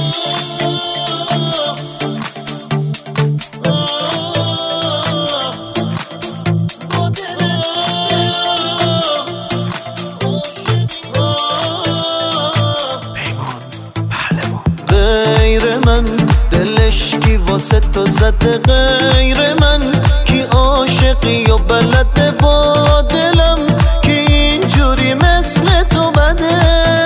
غیر من دلش کی واسه تو زده، غیر من کی عاشقی و بلده با دلم کی اینجوری مثل تو بده.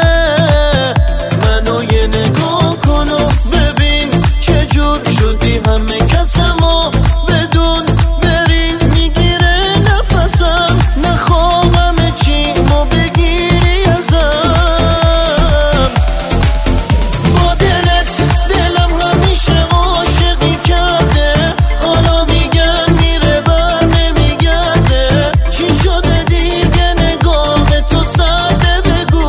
منو یه نگاه کن و ببین چجور شدی همه کسمو بدون بری میگیره نفسم، نخواهم چیمو بگیری ازم. با دلت دلم همیشه عاشقی کرده، حالا میگن میره بر نمیگرده. چی شده دیگه نگاه تو سرده بگو.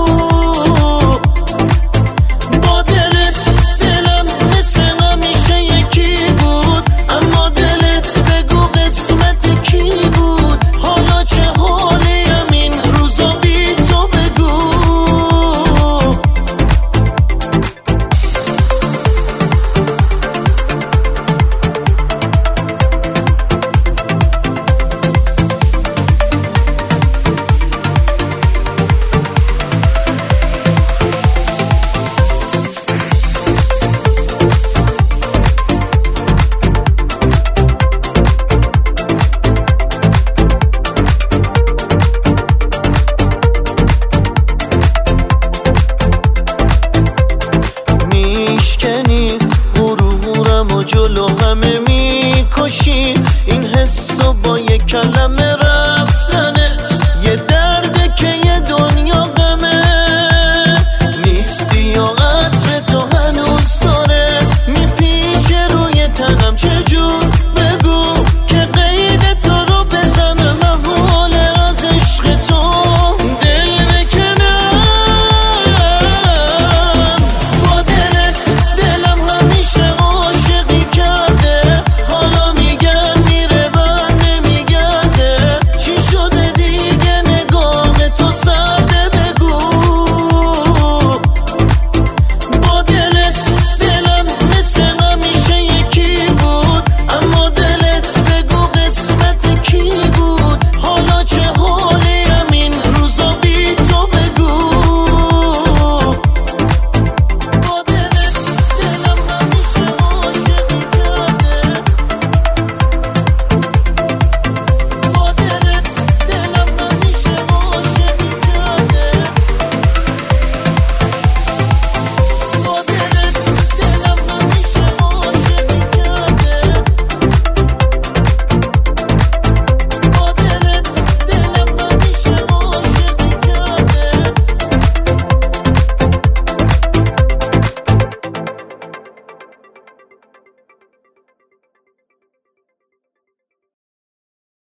با دلت دلم مثل همیشه یکی بود، اما دلت بگو قسمت کی بود. حالا چه حالیم این روزا بی تو بگو. میشکنی غرورم و جلو همه میکشی، این حسو با یک کلمه